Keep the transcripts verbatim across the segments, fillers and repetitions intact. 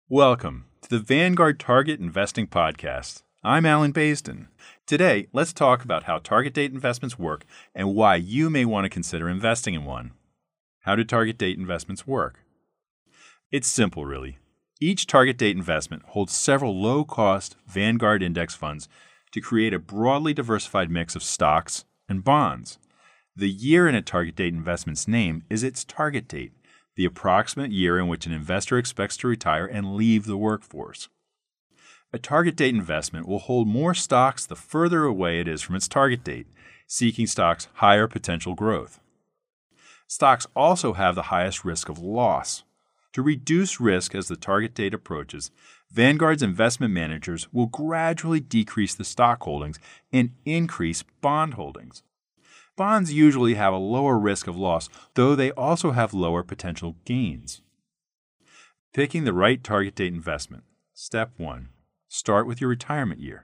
Welcome to the Vanguard Target Investing Podcast. I'm Alan Baisden. Today, let's talk about how target date investments work and why you may want to consider investing in one. How do target date investments work? It's simple, really. Each target date investment holds several low-cost Vanguard index funds to create a broadly diversified mix of stocks and bonds. The year in a target date investment's name is its target date, the approximate year in which an investor expects to retire and leave the workforce. A target date investment will hold more stocks the further away it is from its target date, seeking stocks' higher potential growth. Stocks also have the highest risk of loss. To reduce risk as the target date approaches, Vanguard's investment managers will gradually decrease the stock holdings and increase bond holdings. Bonds usually have a lower risk of loss, though they also have lower potential gains. Picking the right target date investment. Step one. Start with your retirement year.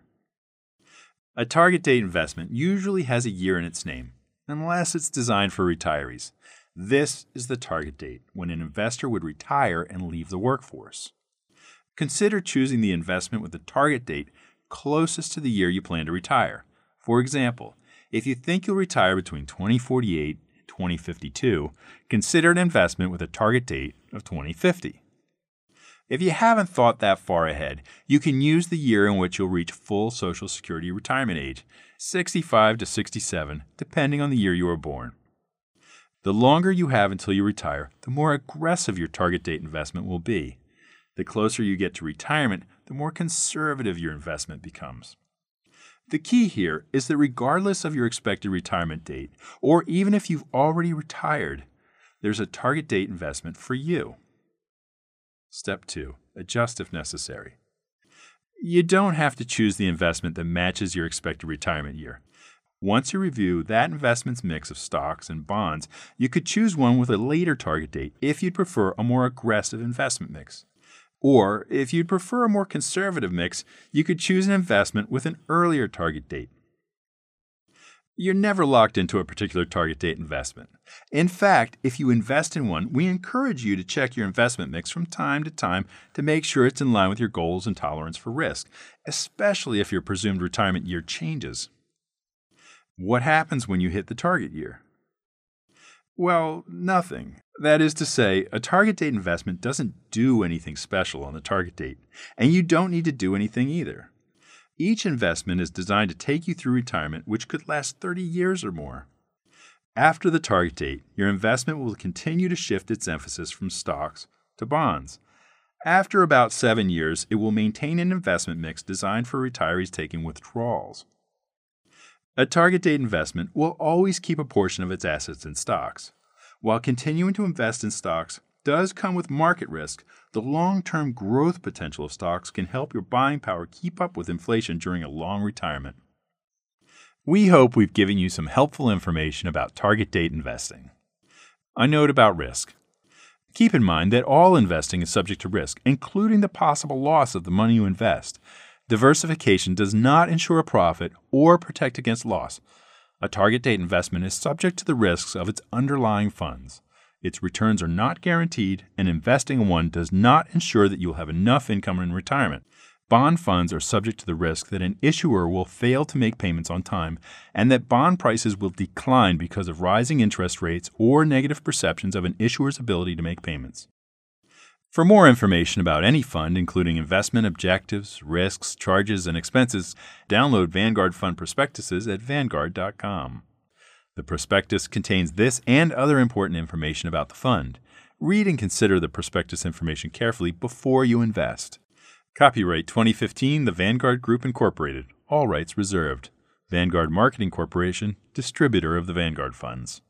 A target date investment usually has a year in its name, unless it's designed for retirees. This is the target date when an investor would retire and leave the workforce. Consider choosing the investment with the target date closest to the year you plan to retire. For example, if you think you'll retire between twenty forty-eight and twenty fifty-two, consider an investment with a target date of twenty fifty. If you haven't thought that far ahead, you can use the year in which you'll reach full Social Security retirement age, sixty-five to sixty-seven, depending on the year you were born. The longer you have until you retire, the more aggressive your target date investment will be. The closer you get to retirement, the more conservative your investment becomes. The key here is that regardless of your expected retirement date, or even if you've already retired, there's a target date investment for you. Step two. Adjust if necessary. You don't have to choose the investment that matches your expected retirement year. Once you review that investment's mix of stocks and bonds, you could choose one with a later target date if you'd prefer a more aggressive investment mix. Or, if you'd prefer a more conservative mix, you could choose an investment with an earlier target date. You're never locked into a particular target date investment. In fact, if you invest in one, we encourage you to check your investment mix from time to time to make sure it's in line with your goals and tolerance for risk, especially if your presumed retirement year changes. What happens when you hit the target year? Well, nothing. That is to say, a target date investment doesn't do anything special on the target date, and you don't need to do anything either. Each investment is designed to take you through retirement, which could last thirty years or more. After the target date, your investment will continue to shift its emphasis from stocks to bonds. After about seven years, it will maintain an investment mix designed for retirees taking withdrawals. A target date investment will always keep a portion of its assets in stocks. While continuing to invest in stocks does come with market risk, the long-term growth potential of stocks can help your buying power keep up with inflation during a long retirement. We hope we've given you some helpful information about target date investing. A note about risk. Keep in mind that all investing is subject to risk, including the possible loss of the money you invest. Diversification does not ensure a profit or protect against loss. A target date investment is subject to the risks of its underlying funds. Its returns are not guaranteed, and investing in one does not ensure that you'll have enough income in retirement. Bond funds are subject to the risk that an issuer will fail to make payments on time and that bond prices will decline because of rising interest rates or negative perceptions of an issuer's ability to make payments. For more information about any fund, including investment objectives, risks, charges, and expenses, download Vanguard Fund prospectuses at vanguard dot com. The prospectus contains this and other important information about the fund. Read and consider the prospectus information carefully before you invest. Copyright twenty fifteen, The Vanguard Group, Incorporated. All rights reserved. Vanguard Marketing Corporation, distributor of the Vanguard Funds.